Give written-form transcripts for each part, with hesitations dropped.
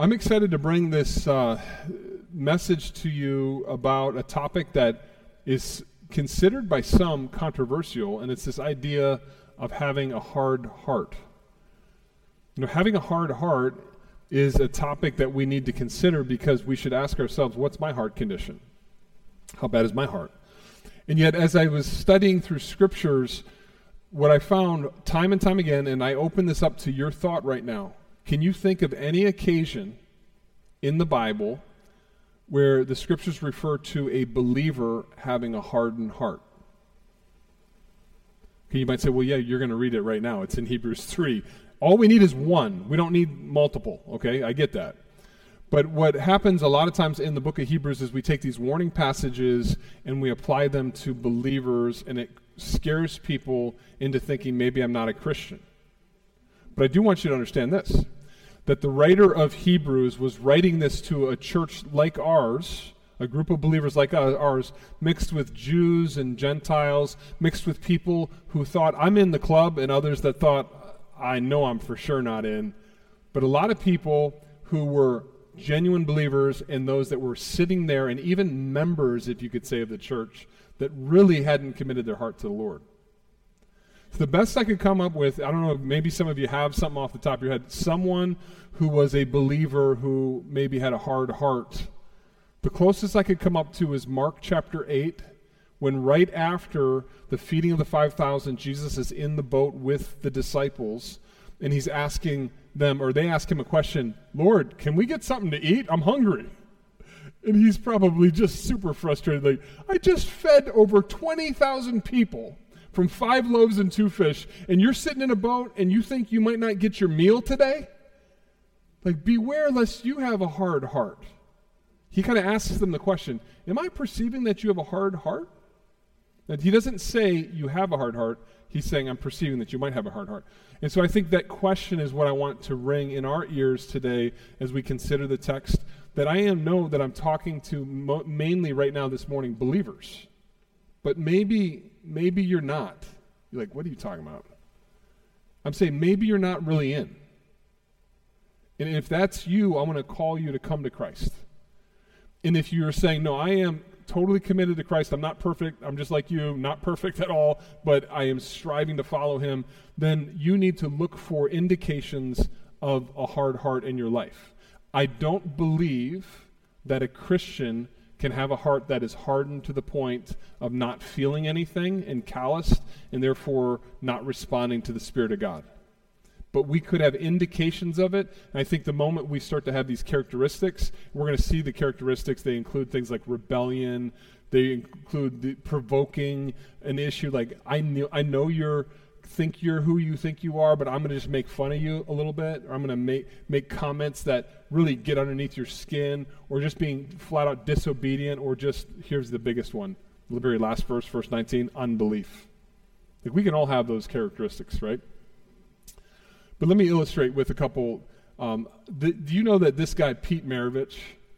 I'm excited to bring this message to you about a topic that is considered by some controversial, and it's this idea of having a hard heart. You know, having a hard heart is a topic that we need to consider because we should ask ourselves, what's my heart condition? How bad is my heart? And yet, as I was studying through scriptures, what I found time and time again, and I open this up to your thought right now, can you think of any occasion in the Bible where the scriptures refer to a believer having a hardened heart? Okay, you might say, well, yeah, you're going to read it right now. It's in Hebrews 3. All we need is one. We don't need multiple, okay? I get that. But what happens a lot of times in the book of Hebrews is we take these warning passages and we apply them to believers, and it scares people into thinking maybe I'm not a Christian. But I do want you to understand this, that the writer of Hebrews was writing this to a church like ours, a group of believers like ours, mixed with Jews and Gentiles, mixed with people who thought, I'm in the club, and others that thought, I know I'm for sure not in. But a lot of people who were genuine believers and those that were sitting there, and even members, if you could say, of the church, that really hadn't committed their heart to the Lord. So the best I could come up with, I don't know, maybe some of you have something off the top of your head, someone who was a believer who maybe had a hard heart. The closest I could come up to is Mark chapter 8, when right after the feeding of the 5,000, Jesus is in the boat with the disciples, and he's asking them, or they ask him a question, Lord, can we get something to eat? I'm hungry. And he's probably just super frustrated, like, I just fed over 20,000 people from 5 loaves and 2 fish, and you're sitting in a boat and you think you might not get your meal today? Like, beware lest you have a hard heart. He kind of asks them the question, am I perceiving that you have a hard heart? And he doesn't say you have a hard heart. He's saying I'm perceiving that you might have a hard heart. And so I think that question is what I want to ring in our ears today as we consider the text, that I know that I'm talking to mainly right now this morning believers. But maybe you're not. You're like, what are you talking about? I'm saying maybe you're not really in. And if that's you, I'm going to call you to come to Christ. And if you're saying, no, I am totally committed to Christ, I'm not perfect, I'm just like you, not perfect at all, but I am striving to follow him, then you need to look for indications of a hard heart in your life. I don't believe that a Christian can have a heart that is hardened to the point of not feeling anything and calloused, and therefore not responding to the Spirit of God. But we could have indications of it, and I think the moment we start to have these characteristics, we're going to see the characteristics. They include things like rebellion. They include the provoking an issue like, I know you're who you think you are, but I'm going to just make fun of you a little bit, or I'm going to make comments that really get underneath your skin, or just being flat out disobedient, or just, here's the biggest one, the very last verse, verse 19, unbelief. Like, we can all have those characteristics, right? But let me illustrate with a couple. Do you know that this guy, Pete Maravich,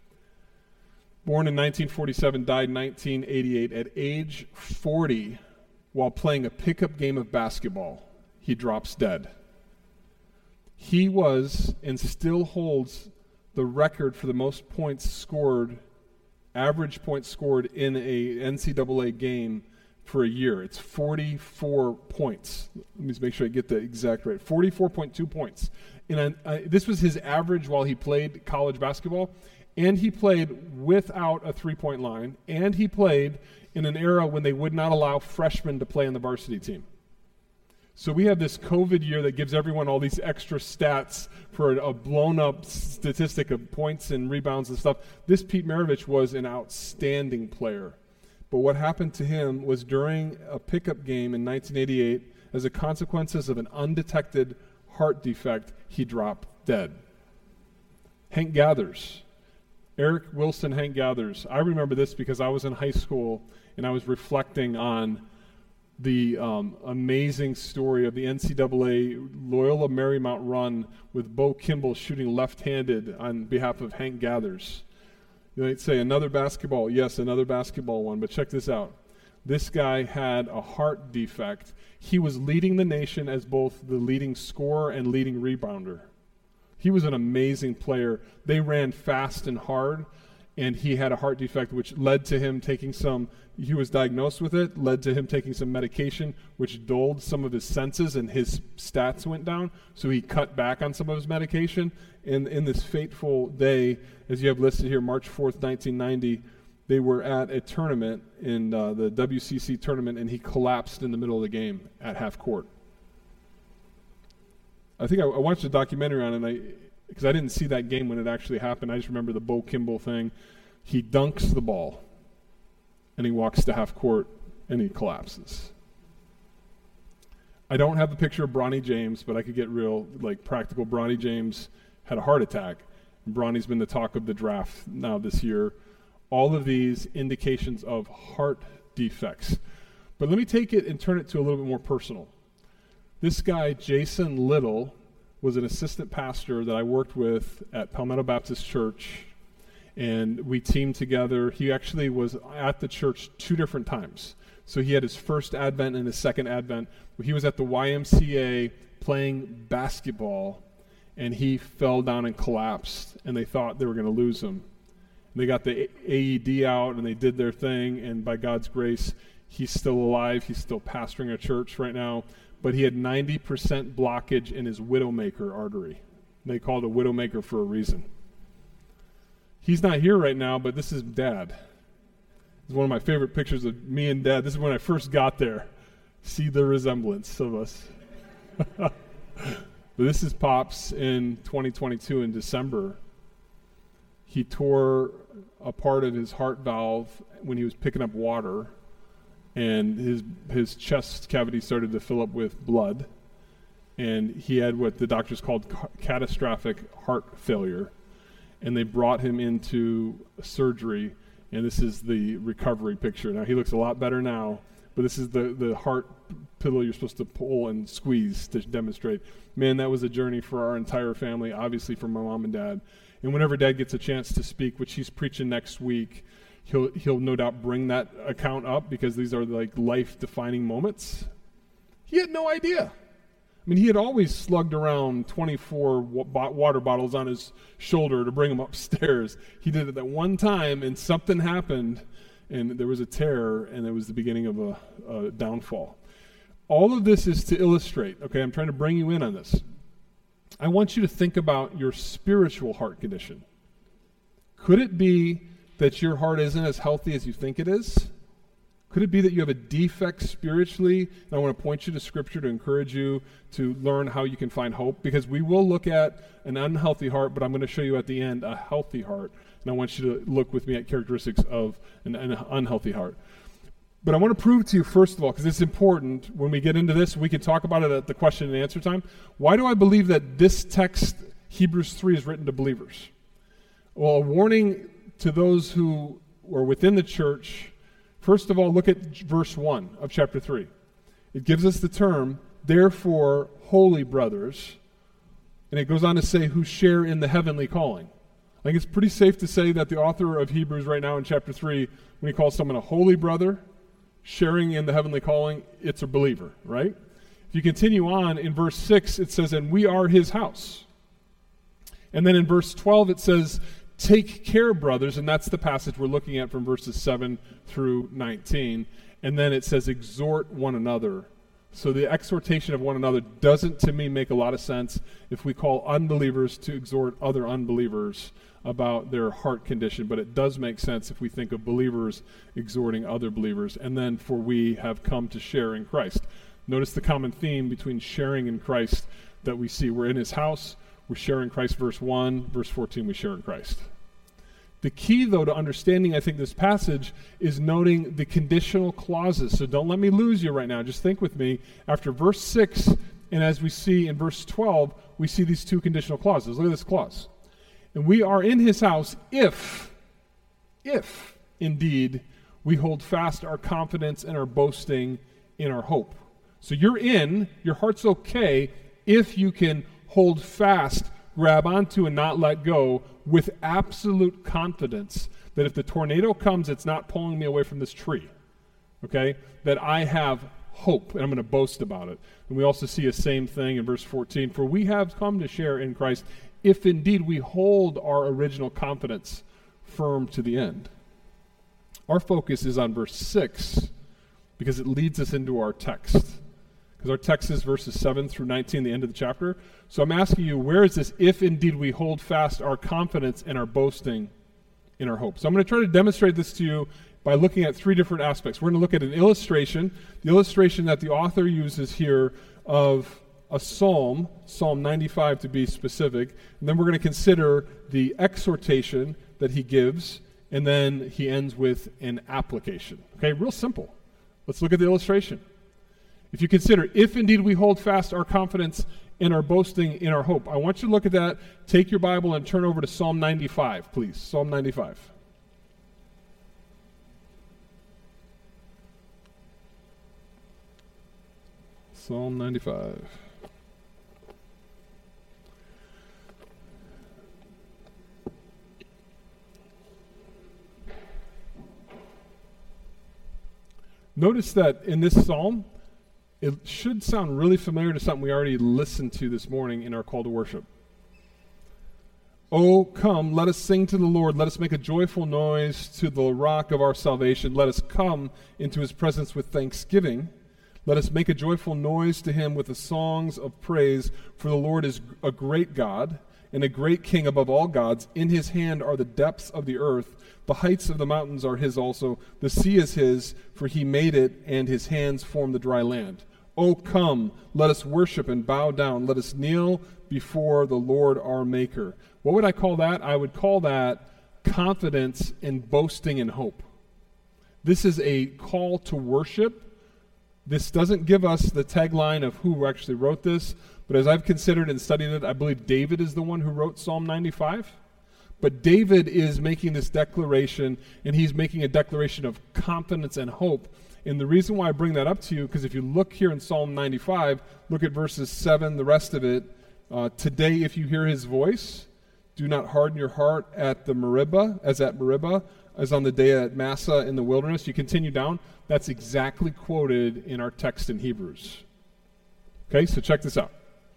born in 1947, died in 1988, at age 40, while playing a pickup game of basketball, he drops dead. He was and still holds the record for the most points scored, average points scored in a NCAA game for a year. It's 44 points. Let me just make sure I get the exact right. 44.2 points. And this was his average while he played college basketball. And he played without a three-point line. And he played in an era when they would not allow freshmen to play on the varsity team. So we have this COVID year that gives everyone all these extra stats for a blown-up statistic of points and rebounds and stuff. This Pete Maravich was an outstanding player. But what happened to him was during a pickup game in 1988, as a consequence of an undetected heart defect, he dropped dead. Hank Gathers. Eric Wilson Hank Gathers. I remember this because I was in high school and I was reflecting on the amazing story of the NCAA Loyola Marymount run with Bo Kimball shooting left-handed on behalf of Hank Gathers. You might say another basketball. Yes, another basketball one, but check this out. This guy had a heart defect. He was leading the nation as both the leading scorer and leading rebounder. He was an amazing player. They ran fast and hard, and he had a heart defect, which led to him taking he was diagnosed with it, led to him taking some medication, which dulled some of his senses, and his stats went down, so he cut back on some of his medication. And in this fateful day, as you have listed here, March 4th, 1990, they were at a tournament in the WCC tournament, and he collapsed in the middle of the game at half court. I think I watched a documentary on it, because I didn't see that game when it actually happened. I just remember the Bo Kimball thing. He dunks the ball, and he walks to half court, and he collapses. I don't have the picture of Bronny James, but I could get real, practical. Bronny James had a heart attack. Bronny's been the talk of the draft now this year. All of these indications of heart defects. But let me take it and turn it to a little bit more personal. This guy, Jason Little, was an assistant pastor that I worked with at Palmetto Baptist Church, and we teamed together. He actually was at the church 2 different times. So he had his first Advent and his second Advent. He was at the YMCA playing basketball, and he fell down and collapsed, and they thought they were going to lose him. They got the AED out, and they did their thing, and by God's grace, he's still alive. He's still pastoring a church right now, but he had 90% blockage in his widowmaker artery. They called it a widowmaker for a reason. He's not here right now, but this is Dad. It's one of my favorite pictures of me and Dad. This is when I first got there. See the resemblance of us. But this is Pops in 2022 in December. He tore a part of his heart valve when he was picking up water, and his chest cavity started to fill up with blood, and he had what the doctors called catastrophic heart failure, and they brought him into surgery, and this is the recovery picture. Now, he looks a lot better now, but this is the heart pillow you're supposed to pull and squeeze to demonstrate. Man, that was a journey for our entire family, obviously for my mom and dad. And whenever Dad gets a chance to speak, which he's preaching next week, he'll no doubt bring that account up, because these are life-defining moments. He had no idea. I mean, he had always slugged around 24 water bottles on his shoulder to bring them upstairs. He did it that one time, and something happened, and there was a tear, and it was the beginning of a downfall. All of this is to illustrate, okay, I'm trying to bring you in on this. I want you to think about your spiritual heart condition. Could it be that your heart isn't as healthy as you think it is? Could it be that you have a defect spiritually? And I want to point you to Scripture to encourage you to learn how you can find hope, because we will look at an unhealthy heart, but I'm going to show you at the end a healthy heart. And I want you to look with me at characteristics of an unhealthy heart. But I want to prove to you, first of all, because it's important, when we get into this, we can talk about it at the question and answer time. Why do I believe that this text, Hebrews 3, is written to believers? Well, a warning to those who are within the church. First of all, look at verse 1 of chapter 3. It gives us the term, therefore, holy brothers, and it goes on to say, who share in the heavenly calling. I think it's pretty safe to say that the author of Hebrews right now in chapter 3, when he calls someone a holy brother, sharing in the heavenly calling, it's a believer, right? If you continue on, in verse 6, it says, and we are his house. And then in verse 12, it says, take care, brothers, and that's the passage we're looking at from verses 7 through 19. And then it says, exhort one another. So the exhortation of one another doesn't, to me, make a lot of sense if we call unbelievers to exhort other unbelievers about their heart condition, but it does make sense if we think of believers exhorting other believers. And then, for we have come to share in Christ. Notice the common theme between sharing in Christ that we see. We're in his house, we share in Christ, verse 1, verse 14, we share in Christ. The key, though, to understanding, I think, this passage is noting the conditional clauses. So don't let me lose you right now. Just think with me. After verse 6, and as we see in verse 12, we see these 2 conditional clauses. Look at this clause. And we are in his house if indeed we hold fast our confidence and our boasting in our hope. So you're in, your heart's okay, if you can hold fast, grab onto and not let go with absolute confidence that if the tornado comes, it's not pulling me away from this tree, okay? That I have hope, and I'm going to boast about it. And we also see a same thing in verse 14. For we have come to share in Christ if indeed we hold our original confidence firm to the end. Our focus is on verse 6 because it leads us into our text. Because our text is verses 7 through 19, the end of the chapter. So I'm asking you, where is this, if indeed we hold fast our confidence and our boasting in our hope? So I'm going to try to demonstrate this to you by looking at three different aspects. We're going to look at an illustration, the illustration that the author uses here of a psalm, Psalm 95 to be specific, and then we're going to consider the exhortation that he gives, and then he ends with an application. Okay, real simple. Let's look at the illustration. If you consider, if indeed we hold fast our confidence and our boasting in our hope, I want you to look at that. Take your Bible and turn over to Psalm 95, please. Psalm 95. Psalm 95. Notice that in this psalm, it should sound really familiar to something we already listened to this morning in our call to worship. Oh, come, let us sing to the Lord. Let us make a joyful noise to the rock of our salvation. Let us come into his presence with thanksgiving. Let us make a joyful noise to him with the songs of praise. For the Lord is a great God and a great King above all gods. In his hand are the depths of the earth. The heights of the mountains are his also. The sea is his, for he made it, and his hands formed the dry land. Oh, come, let us worship and bow down. Let us kneel before the Lord our Maker. What would I call that? I would call that confidence in boasting and hope. This is a call to worship. This doesn't give us the tagline of who actually wrote this, but as I've considered and studied it, I believe David is the one who wrote Psalm 95. But David is making this declaration, and he's making a declaration of confidence and hope. And the reason why I bring that up to you, because if you look here in Psalm 95, look at verses 7, the rest of it. Today, if you hear his voice, do not harden your heart at Meribah, as on the day at Massah in the wilderness. You continue down. That's exactly quoted in our text in Hebrews. Okay, so check this out.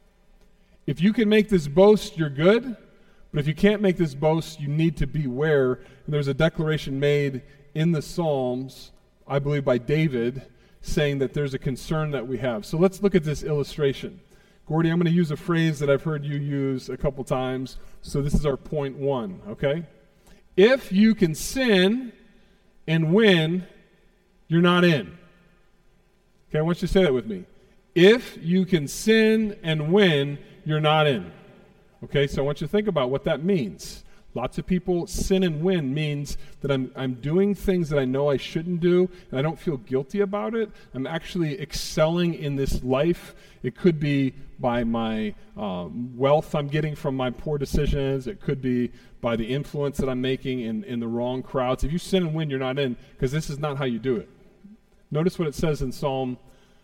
If you can make this boast, you're good. But if you can't make this boast, you need to beware. And there's a declaration made in the Psalms, I believe by David, saying that there's a concern that we have. So let's look at this illustration. Gordy, I'm going to use a phrase that I've heard you use a couple times. So this is our point one, okay? If you can sin and win, you're not in. Okay, I want you to say that with me. If you can sin and win, you're not in. Okay, so I want you to think about what that means. Lots of people, sin and win means that I'm doing things that I know I shouldn't do, and I don't feel guilty about it. I'm actually excelling in this life. It could be by my wealth I'm getting from my poor decisions. It could be by the influence that I'm making in the wrong crowds. If you sin and win, you're not in, because this is not how you do it. Notice what it says in Psalm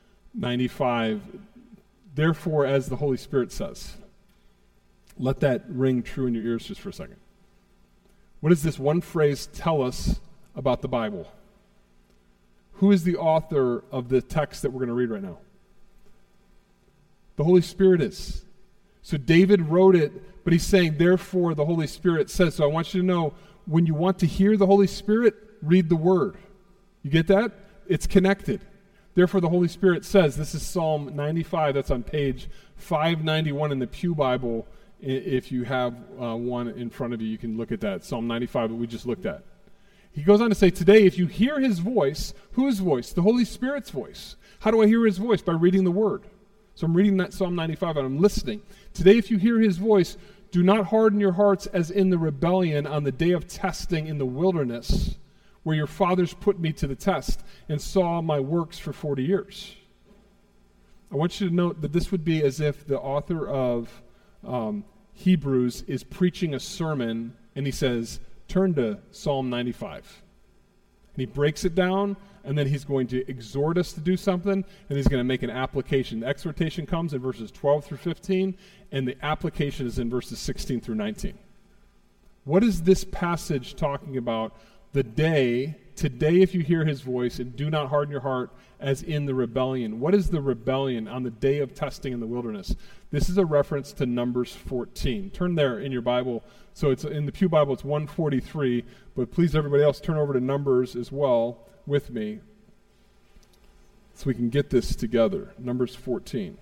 95. Therefore, as the Holy Spirit says. Let that ring true in your ears just for a second. What does this one phrase tell us about the Bible? Who is the author of the text that we're going to read right now? The Holy Spirit is. So David wrote it, but he's saying, therefore, the Holy Spirit says. So I want you to know, when you want to hear the Holy Spirit, read the Word. You get that? It's connected. Therefore, the Holy Spirit says. This is Psalm 95. That's on page 591 in the Pew Bible. If you have one in front of you, you can look at that. Psalm 95 that we just looked at. He goes on to say, today, if you hear his voice, whose voice? The Holy Spirit's voice. How do I hear his voice? By reading the Word. So I'm reading that Psalm 95 and I'm listening. Today, if you hear his voice, do not harden your hearts as in the rebellion on the day of testing in the wilderness, where your fathers put me to the test and saw my works for 40 years. I want you to note that this would be as if the author of Hebrews is preaching a sermon, and he says, turn to Psalm 95. And he breaks it down, and then he's going to exhort us to do something, and he's going to make an application. The exhortation comes in verses 12 through 15, and the application is in verses 16 through 19. What is this passage talking about? The day today if you hear his voice, and do not harden your heart as in the rebellion. What is the rebellion on the day of testing in the wilderness? This is a reference to Numbers 14. Turn there in your Bible. So it's in the Pew Bible, it's 143, but please everybody else turn over to Numbers as well with me so we can get this together. Numbers 14.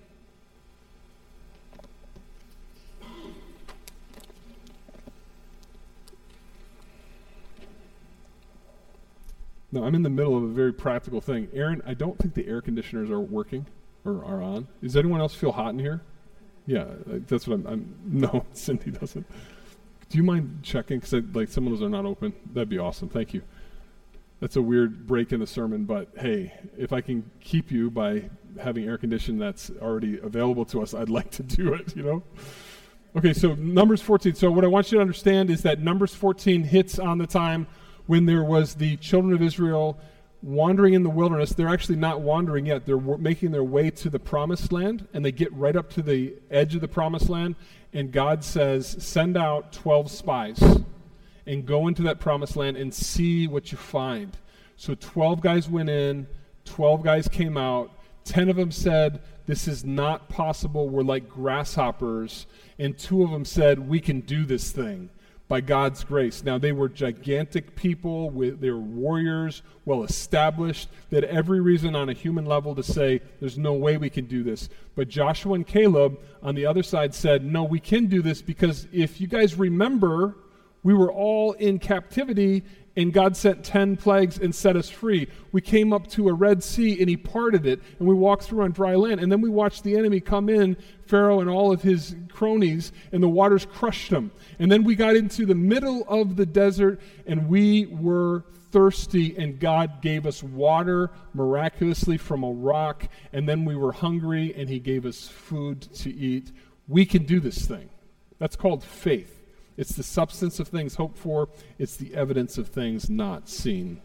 No, I'm in the middle of a very practical thing. Aaron, I don't think the air conditioners are working or are on. Does anyone else feel hot in here? Yeah, that's what I'm no, Cindy doesn't. Do you mind checking? Because like some of those are not open. That'd be awesome. Thank you. That's a weird break in the sermon, but hey, if I can keep you by having air conditioning that's already available to us, I'd like to do it, you know? Okay, so Numbers 14. So what I want you to understand is that Numbers 14 hits on the time when there was the children of Israel wandering in the wilderness. They're actually not wandering yet. They're making their way to the promised land, and they get right up to the edge of the promised land, and God says, send out 12 spies and go into that promised land and see what you find. So 12 guys went in, 12 guys came out, 10 of them said, this is not possible, we're like grasshoppers, and 2 of them said, we can do this thing by God's grace. Now, they were gigantic people, they were warriors, well established. They had every reason on a human level to say, there's no way we can do this. But Joshua and Caleb on the other side said, no, we can do this, because if you guys remember, we were all in captivity, and God sent 10 plagues and set us free. We came up to a Red Sea, and he parted it, and we walked through on dry land. And then we watched the enemy come in, Pharaoh and all of his cronies, and the waters crushed them. And then we got into the middle of the desert, and we were thirsty, and God gave us water miraculously from a rock. And then we were hungry, and he gave us food to eat. We can do this thing. That's called faith. It's the substance of things hoped for. It's the evidence of things not seen.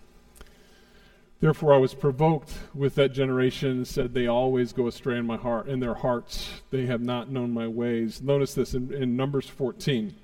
Therefore I was provoked with that generation, and said, they always go astray in my heart, in their hearts. They have not known my ways. Notice this in Numbers 14.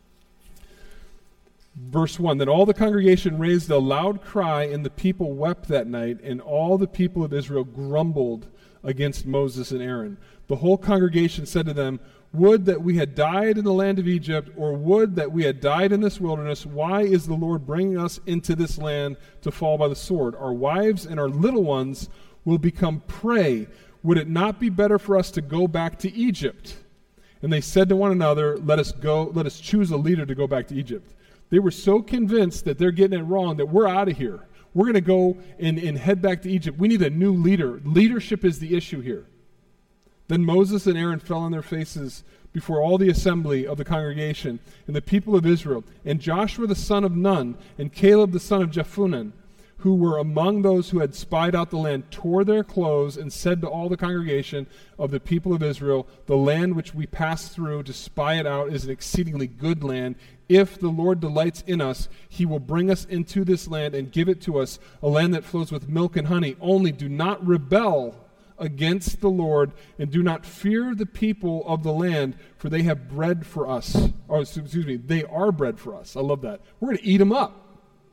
Verse 1, then all the congregation raised a loud cry, and the people wept that night, and all the people of Israel grumbled against Moses and Aaron. The whole congregation said to them, would that we had died in the land of Egypt, or would that we had died in this wilderness. Why is the Lord bringing us into this land to fall by the sword? Our wives and our little ones will become prey. Would it not be better for us to go back to Egypt? And they said to one another, let us choose a leader to go back to Egypt. They were so convinced that they're getting it wrong that we're out of here. We're going to go and head back to Egypt. We need a new leader. Leadership is the issue here. Then Moses and Aaron fell on their faces before all the assembly of the congregation and the people of Israel. And Joshua the son of Nun and Caleb the son of Jephunneh, who were among those who had spied out the land, tore their clothes and said to all the congregation of the people of Israel, the land which we passed through to spy it out is an exceedingly good land. If the Lord delights in us, he will bring us into this land and give it to us, a land that flows with milk and honey. Only do not rebel against the Lord, and do not fear the people of the land, for they have bread for us. Oh, excuse me, they are bread for us. I love that. We're going to eat them up.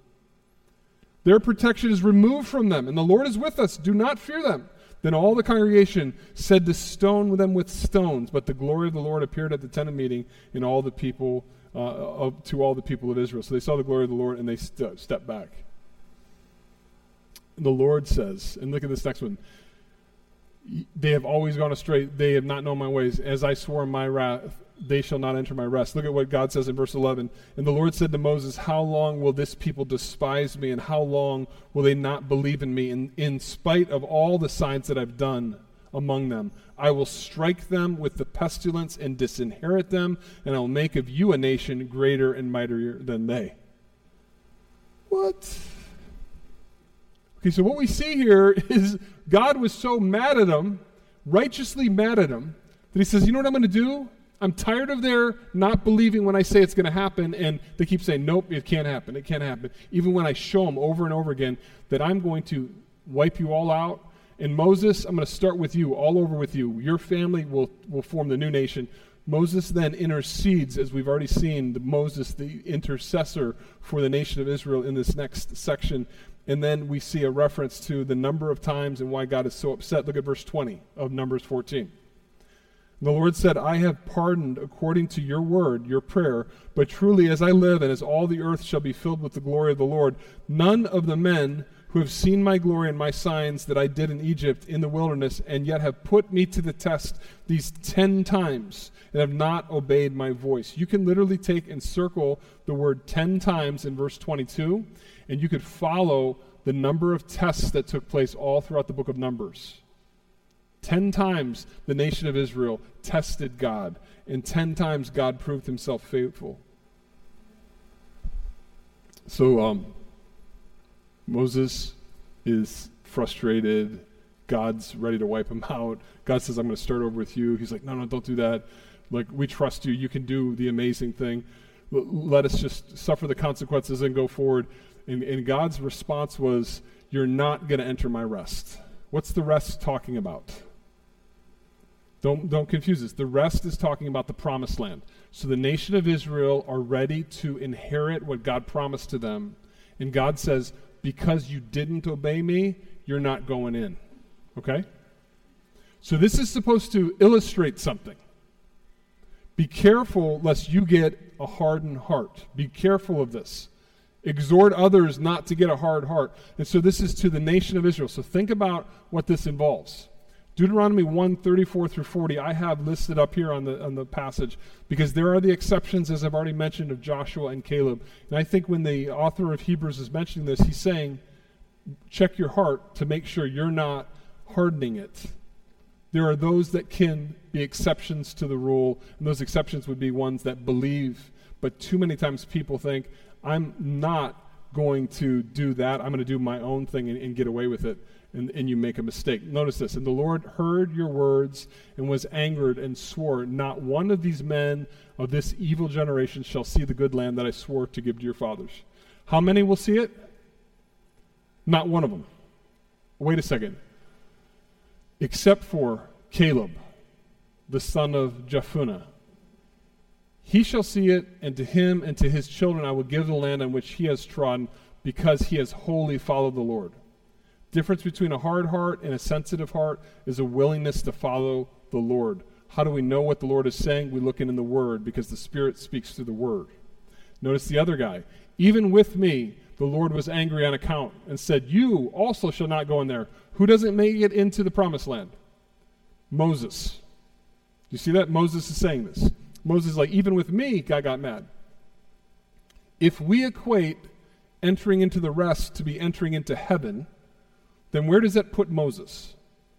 Their protection is removed from them, and the Lord is with us. Do not fear them. Then all the congregation said to stone them with stones, but the glory of the Lord appeared at the tent of meeting in all the people, to all the people of Israel. So they saw the glory of the Lord, and they stepped back. And the Lord says, and look at this next one, they have always gone astray. They have not known my ways. As I swore in my wrath, they shall not enter my rest. Look at what God says in verse 11. And the Lord said to Moses, how long will this people despise me, and how long will they not believe in me? In spite of all the signs that I've done among them, I will strike them with the pestilence and disinherit them, and I will make of you a nation greater and mightier than they. What? Okay, so what we see here is God was so mad at them, righteously mad at them, that he says, you know what I'm going to do? I'm tired of their not believing when I say it's going to happen, and they keep saying, nope, it can't happen, it can't happen. Even when I show them over and over again that I'm going to wipe you all out. And Moses, I'm going to start with you, all over with you. Your family will form the new nation. Moses then intercedes, as we've already seen, Moses, the intercessor for the nation of Israel in this next section. And then we see a reference to the number of times and why God is so upset. Look at verse 20 of Numbers 14. The Lord said, I have pardoned according to your word, your prayer, but truly as I live and as all the earth shall be filled with the glory of the Lord, none of the men who have seen my glory and my signs that I did in Egypt in the wilderness, and yet have put me to the test these 10 times, and have not obeyed my voice. You can literally take and circle the word 10 times in verse 22, and you could follow the number of tests that took place all throughout the book of Numbers. 10 times the nation of Israel tested God, and 10 times God proved himself faithful. So Moses is frustrated. God's ready to wipe him out. God says, I'm going to start over with you. He's like, no, don't do that. Like, we trust you. You can do the amazing thing. Let us just suffer the consequences and go forward. And God's response was, you're not going to enter my rest. What's the rest talking about? Don't confuse this. The rest is talking about the promised land. So the nation of Israel are ready to inherit what God promised to them. And God says, because you didn't obey me, you're not going in. Okay? So this is supposed to illustrate something. Be careful lest you get a hardened heart. Be careful of this. Exhort others not to get a hard heart. And so this is to the nation of Israel. So think about what this involves. Deuteronomy 1:34 through 40, I have listed up here on the passage, because there are the exceptions, as I've already mentioned, of Joshua and Caleb. And I think when the author of Hebrews is mentioning this, he's saying, check your heart to make sure you're not hardening it. There are those that can be exceptions to the rule, and those exceptions would be ones that believe, but too many times people think, I'm not going to do that. I'm going to do my own thing and get away with it. And you make a mistake. Notice this. And the Lord heard your words and was angered and swore, not one of these men of this evil generation shall see the good land that I swore to give to your fathers. How many will see it? Not one of them. Wait a second. Except for Caleb, the son of Jephunneh. He shall see it, and to him and to his children I will give the land on which he has trodden, because he has wholly followed the Lord. Difference between a hard heart and a sensitive heart is a willingness to follow the Lord. How do we know what the Lord is saying? We look in the Word, because the Spirit speaks through the Word. Notice the other guy. Even with me, the Lord was angry on account and said, you also shall not go in there. Who doesn't make it into the promised land? Moses. You see that? Moses is saying this. Moses is like, even with me, God got mad. If we equate entering into the rest to be entering into heaven, then where does that put Moses?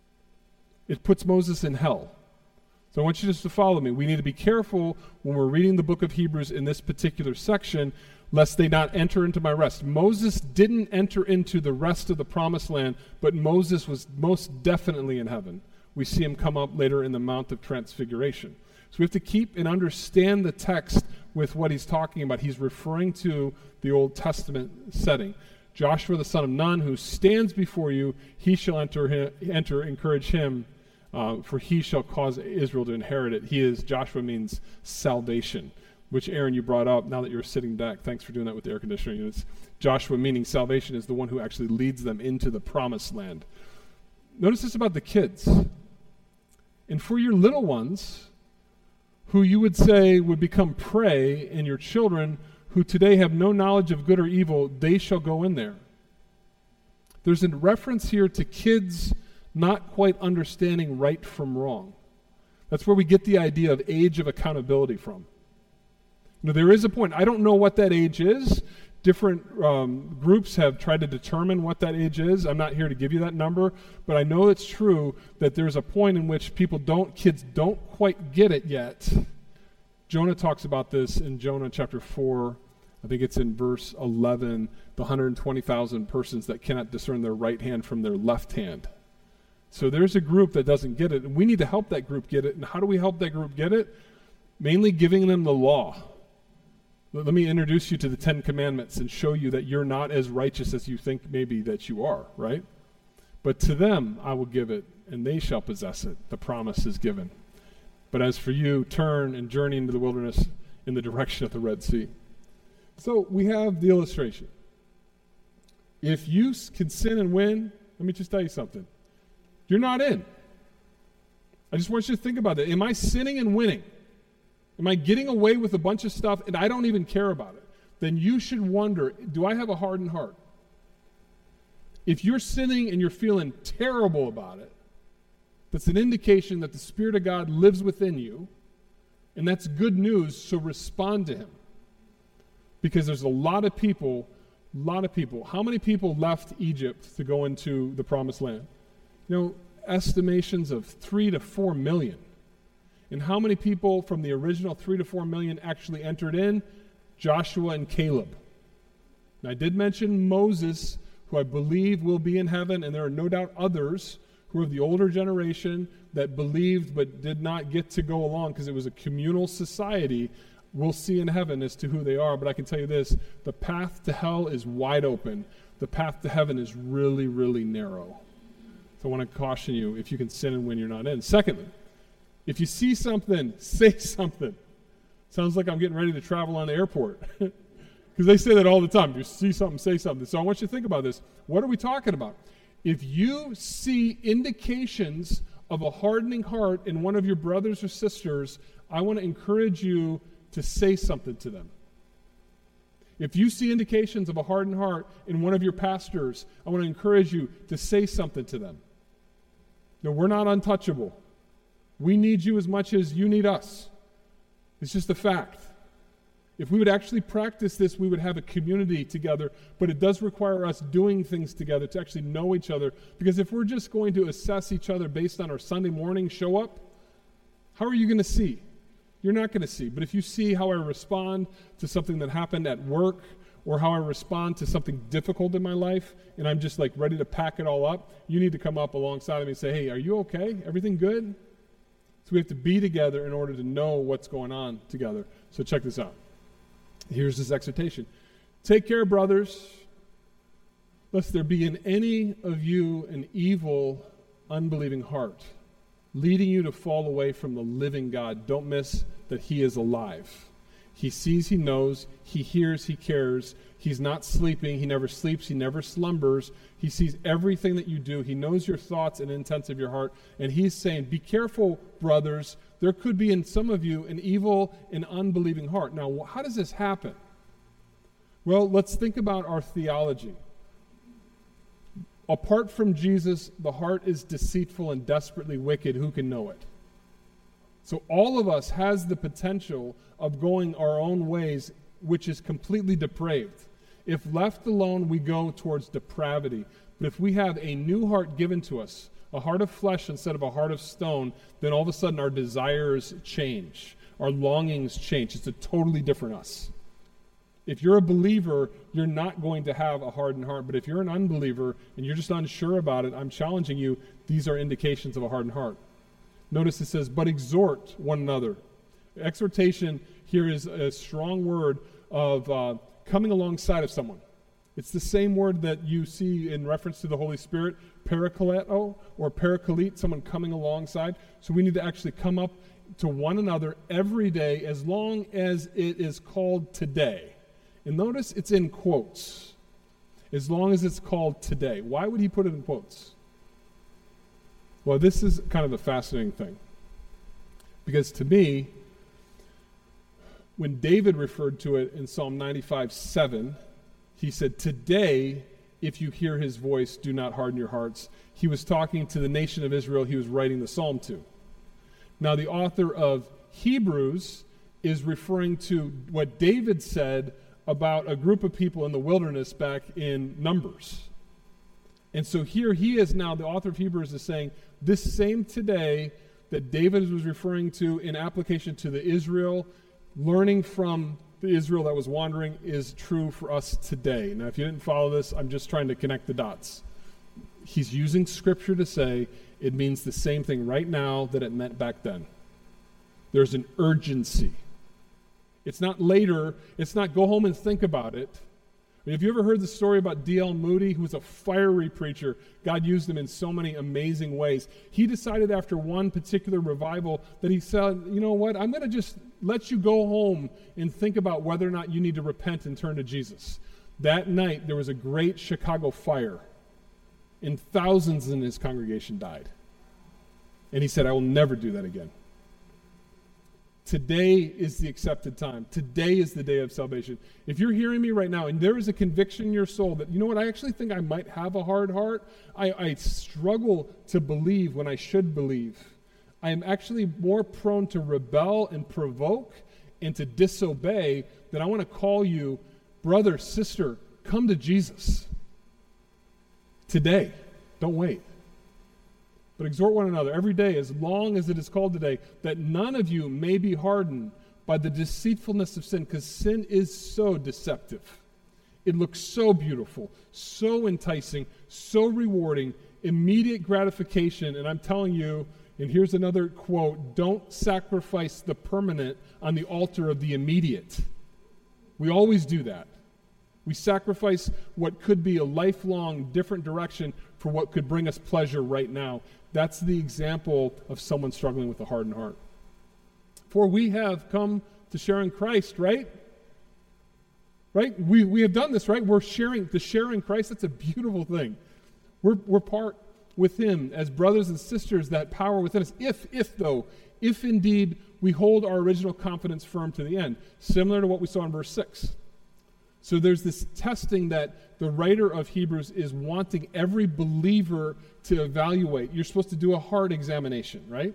It puts Moses in hell. So I want you just to follow me. We need to be careful when we're reading the book of Hebrews in this particular section, lest they not enter into my rest. Moses didn't enter into the rest of the promised land, but Moses was most definitely in heaven. We see him come up later in the Mount of Transfiguration. So we have to keep and understand the text with what he's talking about. He's referring to the Old Testament setting. Joshua the son of Nun, who stands before you, he shall enter, encourage him, for he shall cause Israel to inherit it. Joshua means salvation, which Aaron, you brought up now that you're sitting back. Thanks for doing that with the air conditioner units. Joshua, meaning salvation, is the one who actually leads them into the promised land. Notice this about the kids. And for your little ones, who you would say would become prey, and your children who today have no knowledge of good or evil, they shall go in there. There's a reference here to kids not quite understanding right from wrong. That's where we get the idea of age of accountability from. Now, there is a point. I don't know what that age is. Different groups have tried to determine what that age is. I'm not here to give you that number, but I know it's true that there's a point in which kids don't quite get it yet. Jonah talks about this in Jonah chapter 4. I think it's in verse 11, the 120,000 persons that cannot discern their right hand from their left hand. So there's a group that doesn't get it, and we need to help that group get it. And how do we help that group get it? Mainly giving them the law. Let me introduce you to the 10 Commandments and show you that you're not as righteous as you think maybe that you are, right? But to them I will give it, and they shall possess it. The promise is given. But as for you, turn and journey into the wilderness in the direction of the Red Sea. So we have the illustration. If you can sin and win, let me just tell you something. You're not in. I just want you to think about that. Am I sinning and winning? Am I getting away with a bunch of stuff and I don't even care about it? Then you should wonder, do I have a hardened heart? If you're sinning and you're feeling terrible about it, that's an indication that the Spirit of God lives within you, and that's good news, so respond to Him. Because there's a lot of people. How many people left Egypt to go into the Promised Land? Estimations of 3 to 4 million. And how many people from the original 3 to 4 million actually entered in? Joshua and Caleb. And I did mention Moses, who I believe will be in heaven, and there are no doubt others who are of the older generation that believed but did not get to go along because it was a communal society. We'll see in heaven as to who they are, but I can tell you this, the path to hell is wide open. The path to heaven is really, really narrow. So I want to caution you, if you can sin and win, you're not in. Secondly, if you see something, say something. Sounds like I'm getting ready to travel on the airport. Because they say that all the time. If you see something, say something. So I want you to think about this. What are we talking about? If you see indications of a hardening heart in one of your brothers or sisters, I want to encourage you to say something to them. If you see indications of a hardened heart in one of your pastors, I want to encourage you to say something to them. No, we're not untouchable. We need you as much as you need us. It's just a fact. If we would actually practice this, we would have a community together, but it does require us doing things together to actually know each other, because if we're just going to assess each other based on our Sunday morning show up, how are you going to see? You're not going to see. But if you see how I respond to something that happened at work, or how I respond to something difficult in my life, and I'm just like ready to pack it all up, you need to come up alongside of me and say, hey, are you okay? Everything good? So we have to be together in order to know what's going on together. So check this out. Here's this exhortation. Take care, brothers, lest there be in any of you an evil, unbelieving heart, leading you to fall away from the living God. Don't miss that He is alive. He sees, He knows, He hears, He cares. He's not sleeping. He never sleeps. He never slumbers. He sees everything that you do. He knows your thoughts and intents of your heart. And He's saying, be careful, brothers. There could be in some of you an evil and unbelieving heart. Now, how does this happen? Well, let's think about our theology. Apart from Jesus, the heart is deceitful and desperately wicked. Who can know it? So all of us has the potential of going our own ways, which is completely depraved. If left alone, we go towards depravity. But if we have a new heart given to us, a heart of flesh instead of a heart of stone, then all of a sudden our desires change. Our longings change. It's a totally different us. If you're a believer, you're not going to have a hardened heart. But if you're an unbeliever and you're just unsure about it, I'm challenging you, these are indications of a hardened heart. Notice it says, but exhort one another. Exhortation here is a strong word of coming alongside of someone. It's the same word that you see in reference to the Holy Spirit, parakleto or parakalete, someone coming alongside. So we need to actually come up to one another every day as long as it is called today. And notice it's in quotes. As long as it's called today. Why would he put it in quotes? Well, this is kind of a fascinating thing. Because to me, when David referred to it in Psalm 95:7, he said, today, if you hear his voice, do not harden your hearts. He was talking to the nation of Israel he was writing the psalm to. Now, the author of Hebrews is referring to what David said about a group of people in the wilderness back in Numbers. And so here he is now, the author of Hebrews is saying, this same today that David was referring to in application to the Israel, learning from the Israel that was wandering, is true for us today. Now, if you didn't follow this, I'm just trying to connect the dots. He's using Scripture to say it means the same thing right now that it meant back then. There's an urgency. It's not later. It's not go home and think about it. Have you ever heard the story about D.L. Moody, who was a fiery preacher? God used him in so many amazing ways. He decided after one particular revival that he said, you know what, I'm going to just let you go home and think about whether or not you need to repent and turn to Jesus. That night, there was a great Chicago fire, and thousands in his congregation died. And he said, I will never do that again. Today is the accepted time. Today is the day of salvation. If you're hearing me right now and there is a conviction in your soul that, you know what, I actually think I might have a hard heart. I struggle to believe when I should believe. I am actually more prone to rebel and provoke and to disobey. Then I want to call you, brother, sister, come to Jesus. Today. Don't wait. But exhort one another every day, as long as it is called today, that none of you may be hardened by the deceitfulness of sin, because sin is so deceptive. It looks so beautiful, so enticing, so rewarding, immediate gratification. And I'm telling you, and here's another quote, don't sacrifice the permanent on the altar of the immediate. We always do that. We sacrifice what could be a lifelong different direction for what could bring us pleasure right now. That's the example of someone struggling with a hardened heart. For we have come to share in Christ, right? Right? We have done this, right? We're sharing, to share in Christ, that's a beautiful thing. We're part with him as brothers and sisters, that power within us. If indeed we hold our original confidence firm to the end, similar to what we saw in verse 6. So there's this testing that the writer of Hebrews is wanting every believer to evaluate. You're supposed to do a heart examination, right?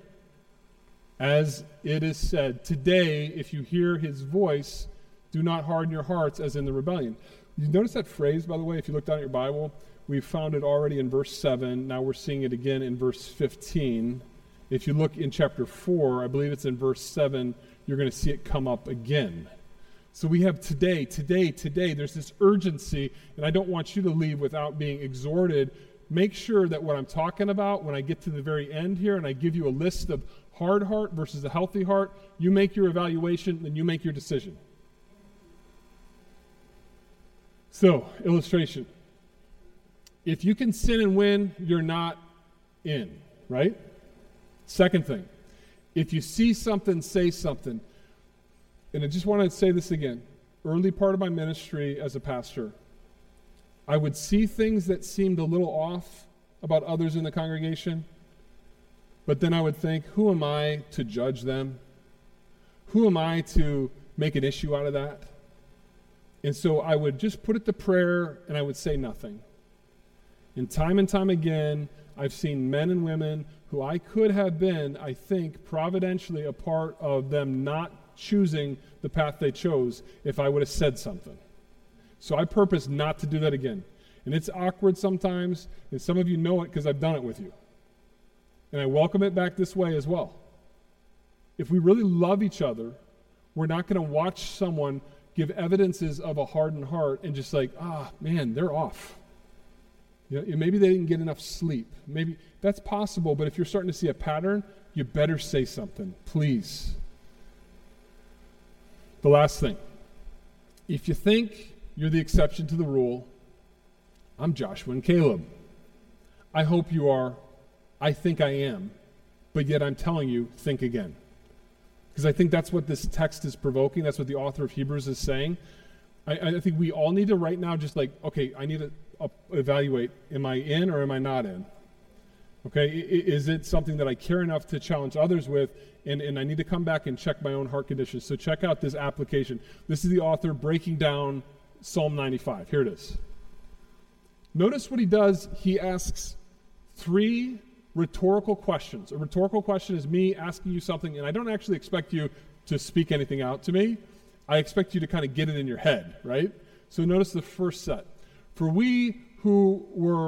As it is said, today, if you hear his voice, do not harden your hearts as in the rebellion. You notice that phrase, by the way, if you look down at your Bible, we found it already in verse 7. Now we're seeing it again in verse 15. If you look in chapter 4, I believe it's in verse 7, you're going to see it come up again. So we have today. There's this urgency, and I don't want you to leave without being exhorted. Make sure that what I'm talking about, when I get to the very end here and I give you a list of hard heart versus a healthy heart, you make your evaluation, then you make your decision. So, illustration. If you can sin and win, you're not in, right? Second thing, if you see something, say something. And I just want to say this again. Early part of my ministry as a pastor, I would see things that seemed a little off about others in the congregation, but then I would think, who am I to judge them? Who am I to make an issue out of that? And so I would just put it to prayer and I would say nothing. And time again, I've seen men and women who I could have been, I think, providentially a part of them not choosing the path they chose if I would have said something. So I purpose not to do that again. And it's awkward sometimes, and some of you know it because I've done it with you. And I welcome it back this way as well. If we really love each other, we're not going to watch someone give evidences of a hardened heart and just like, man, they're off. You know, maybe they didn't get enough sleep. Maybe that's possible, but if you're starting to see a pattern, you better say something, please. The last thing, if you think you're the exception to the rule, I'm Joshua and Caleb. I hope you are. I think I am. But yet I'm telling you, think again. Because I think that's what this text is provoking. That's what the author of Hebrews is saying. I think we all need to right now just like, okay, I need to evaluate, am I in or am I not in? Okay, is it something that I care enough to challenge others with, and I need to come back and check my own heart conditions. So check out this application. This is the author breaking down Psalm 95. Here it is. Notice what he does. He asks 3 rhetorical questions. A rhetorical question is me asking you something, and I don't actually expect you to speak anything out to me. I expect you to kind of get it in your head, right? So notice the first set. For who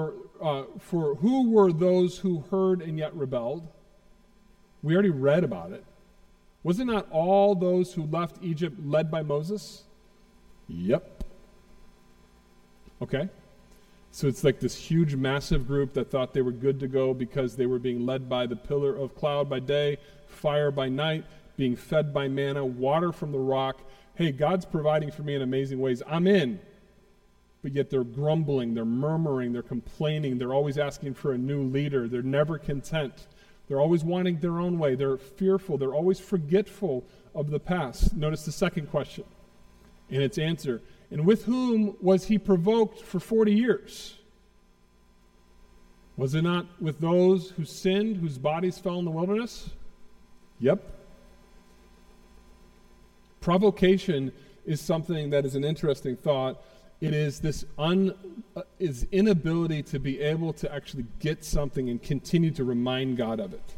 were those who heard and yet rebelled? We already read about it. Was it not all those who left Egypt led by Moses? Yep. Okay. So it's like this huge, massive group that thought they were good to go because they were being led by the pillar of cloud by day, fire by night, being fed by manna, water from the rock. Hey, God's providing for me in amazing ways. I'm in. but yet they're grumbling, they're murmuring, they're complaining, they're always asking for a new leader, they're never content, they're always wanting their own way, they're fearful, they're always forgetful of the past. Notice the second question and its answer. And with whom was he provoked for 40 years? Was it not with those who sinned, whose bodies fell in the wilderness? Yep. Provocation is something that is an interesting thought. It is this inability to be able to actually get something and continue to remind God of it.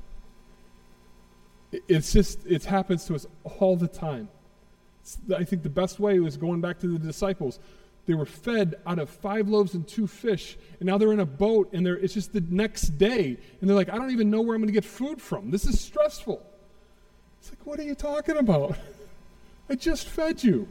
It happens to us all the time. I think the best way was going back to the disciples. They were fed out of 5 loaves and 2 fish, and now they're in a boat, and it's just the next day, and they're like, I don't even know where I'm going to get food from. This is stressful. It's like, what are you talking about? I just fed you.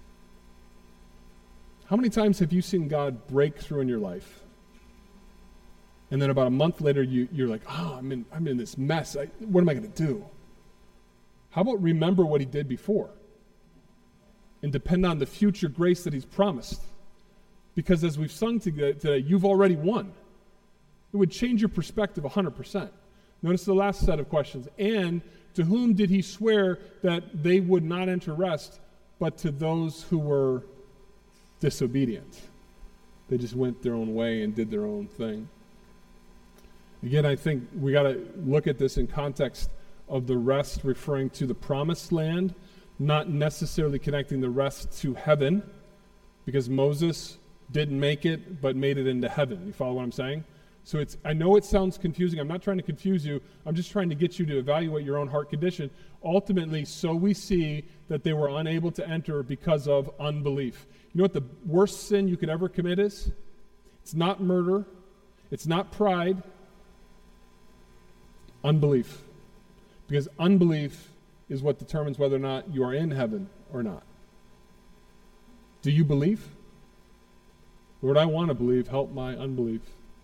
How many times have you seen God break through in your life? And then about a month later, you're like, I'm in this mess. What am I going to do? How about remember what he did before? And depend on the future grace that he's promised. Because as we've sung today, you've already won. It would change your perspective 100%. Notice the last set of questions. And to whom did he swear that they would not enter rest, but to those who were disobedient? They just went their own way and did their own thing. Again, I think we got to look at this in context of the rest referring to the promised land, not necessarily connecting the rest to heaven, because Moses didn't make it, but made it into heaven. You follow what I'm saying? So I know it sounds confusing. I'm not trying to confuse you. I'm just trying to get you to evaluate your own heart condition. Ultimately, so we see that they were unable to enter because of unbelief. You know what the worst sin you could ever commit is? It's not murder. It's not pride. Unbelief. Because unbelief is what determines whether or not you are in heaven or not. Do you believe? Lord, I want to believe. Help my unbelief.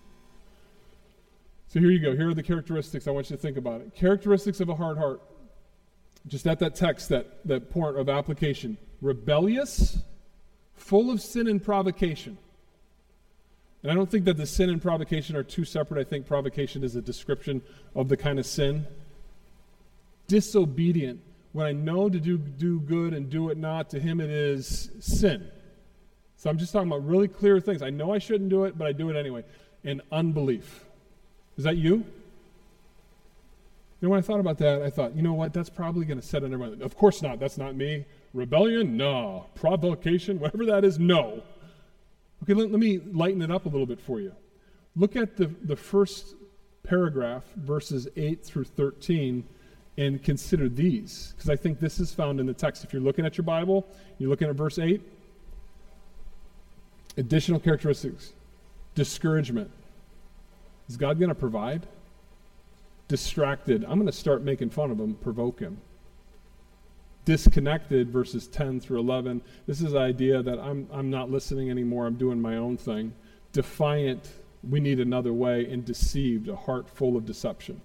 So here you go. Here are the characteristics I want you to think about it. Characteristics of a hard heart. Just at that text, that point of application. Rebellious, full of sin and provocation. And I don't think that the sin and provocation are two separate. I think provocation is a description of the kind of sin. Disobedient. When I know to do good and do it not, to him it is sin. So I'm just talking about really clear things. I know I shouldn't do it, but I do it anyway. And unbelief. Is that you? When I thought about that, I thought, you know what? That's probably going to set under my... Of course not. That's not me. Rebellion? No. Provocation? Whatever that is? No. Okay, let me lighten it up a little bit for you. Look at the first paragraph, verses 8 through 13, and consider these, because I think this is found in the text. If you're looking at your Bible, you're looking at verse 8. Additional characteristics. Discouragement. Is God going to provide? Distracted. I'm going to start making fun of him, provoke him. Disconnected, verses 10 through 11. This is the idea that I'm not listening anymore. I'm doing my own thing. Defiant. We need another way. And deceived. A heart full of deception.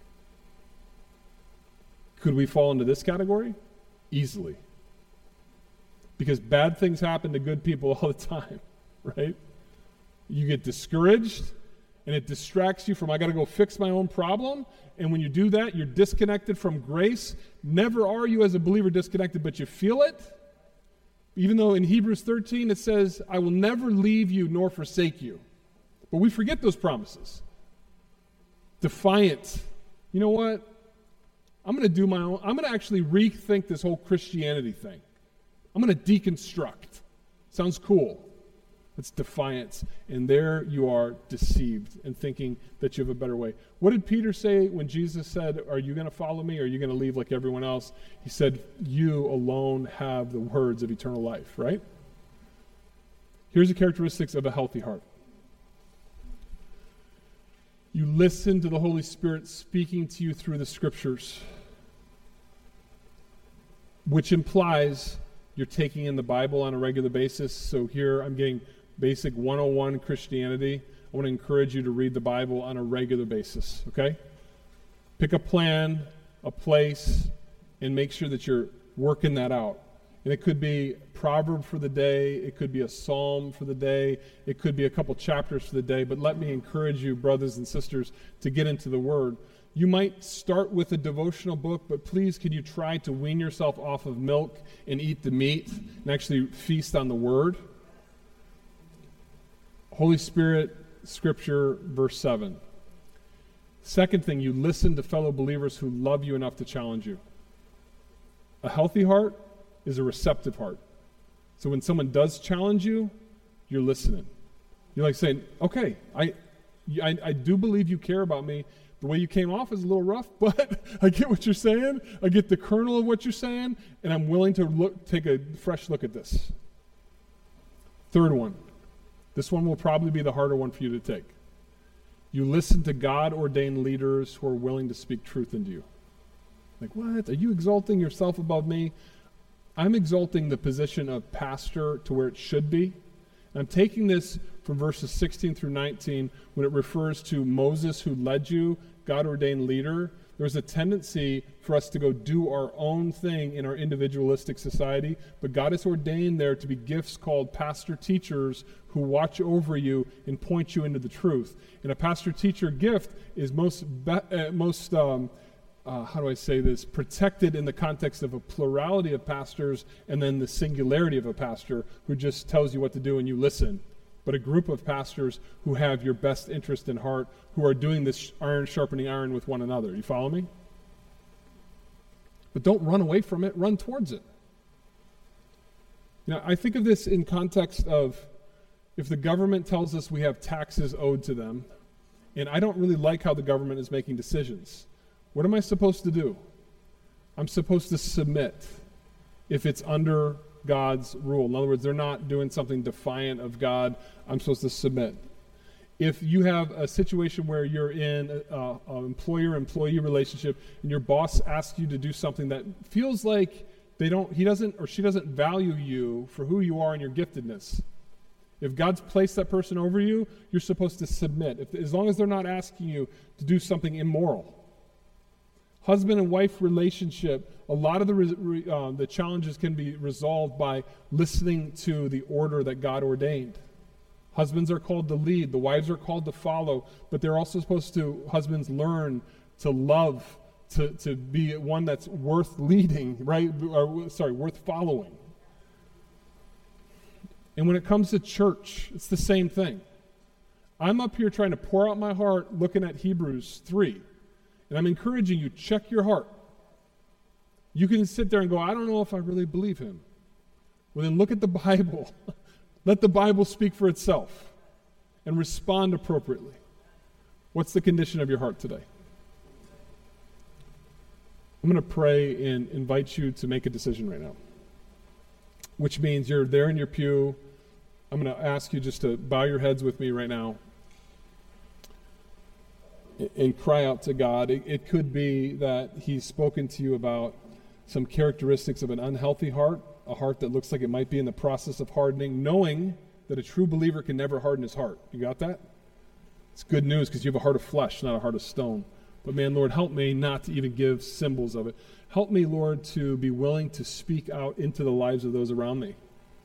Could we fall into this category? Easily. Because bad things happen to good people all the time, right? You get discouraged, and it distracts you from, I got to go fix my own problem. And when you do that, you're disconnected from grace. Never are you as a believer disconnected, but you feel it. Even though in Hebrews 13 it says, I will never leave you nor forsake you. But we forget those promises. Defiant. You know what? I'm going to do my own. I'm going to actually rethink this whole Christianity thing. I'm going to deconstruct. Sounds cool. It's defiance. And there you are deceived and thinking that you have a better way. What did Peter say when Jesus said, are you going to follow me or are you going to leave like everyone else? He said, you alone have the words of eternal life, right? Here's the characteristics of a healthy heart. You listen to the Holy Spirit speaking to you through the Scriptures, which implies you're taking in the Bible on a regular basis. So here I'm getting basic 101 Christianity. I want to encourage you to read the Bible on a regular basis, okay? Pick a plan, a place, and make sure that you're working that out. And it could be a proverb for the day. It could be a psalm for the day. It could be a couple chapters for the day. But let me encourage you, brothers and sisters, to get into the Word. You might start with a devotional book, but please can you try to wean yourself off of milk and eat the meat and actually feast on the Word? Holy Spirit, Scripture, verse 7. Second thing, you listen to fellow believers who love you enough to challenge you. A healthy heart is a receptive heart. So when someone does challenge you, you're listening. You're like saying, okay, I do believe you care about me. The way you came off is a little rough, but I get what you're saying. I get the kernel of what you're saying, and I'm willing to take a fresh look at this. Third one. This one will probably be the harder one for you to take. You listen to God-ordained leaders who are willing to speak truth into you. Like, what? Are you exalting yourself above me? I'm exalting the position of pastor to where it should be. And I'm taking this from verses 16 through 19 when it refers to Moses who led you, God-ordained leader. There's a tendency for us to go do our own thing in our individualistic society, but God has ordained there to be gifts called pastor-teachers who watch over you and point you into the truth. And a pastor-teacher gift is protected in the context of a plurality of pastors and then the singularity of a pastor who just tells you what to do and you listen. But a group of pastors who have your best interest in heart, who are doing this iron sharpening iron with one another. You follow me? But don't run away from it, run towards it. I think of this in context of if the government tells us we have taxes owed to them, and I don't really like how the government is making decisions. What am I supposed to do? I'm supposed to submit if it's under God's rule. In other words, they're not doing something defiant of God. I'm supposed to submit. If you have a situation where you're in an employer-employee relationship and your boss asks you to do something that feels like he doesn't or she doesn't value you for who you are and your giftedness, if God's placed that person over you, you're supposed to submit, as long as they're not asking you to do something immoral. Husband and wife relationship, a lot of the challenges can be resolved by listening to the order that God ordained. Husbands are called to lead, the wives are called to follow, but they're also supposed to, husbands, learn to love, to be one that's worth leading, right? Worth following. And when it comes to church, it's the same thing. I'm up here trying to pour out my heart looking at Hebrews 3. And I'm encouraging you, check your heart. You can sit there and go, I don't know if I really believe him. Well, then look at the Bible. Let the Bible speak for itself and respond appropriately. What's the condition of your heart today? I'm going to pray and invite you to make a decision right now, which means you're there in your pew. I'm going to ask you just to bow your heads with me right now and cry out to God. It could be that he's spoken to you about some characteristics of an unhealthy heart, a heart that looks like it might be in the process of hardening, knowing that a true believer can never harden his heart. You got that? It's good news because you have a heart of flesh, not a heart of stone. But man, Lord, help me not to even give symbols of it. Help me, Lord, to be willing to speak out into the lives of those around me.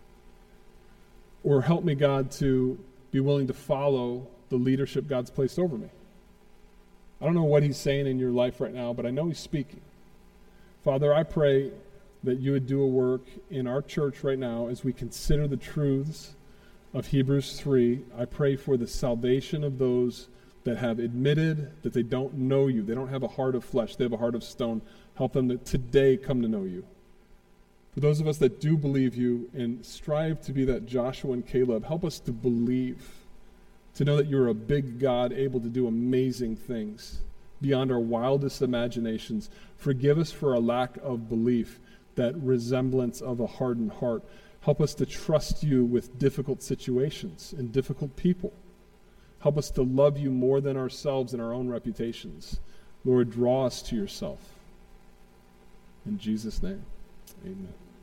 Or help me, God, to be willing to follow the leadership God's placed over me. I don't know what he's saying in your life right now, but I know he's speaking. Father, I pray that you would do a work in our church right now as we consider the truths of Hebrews 3. I pray for the salvation of those that have admitted that they don't know you. They don't have a heart of flesh. They have a heart of stone. Help them to today come to know you. For those of us that do believe you and strive to be that Joshua and Caleb, help us to believe, to know that you're a big God able to do amazing things beyond our wildest imaginations. Forgive us for a lack of belief, that resemblance of a hardened heart. Help us to trust you with difficult situations and difficult people. Help us to love you more than ourselves and our own reputations. Lord, draw us to yourself. In Jesus' name, amen.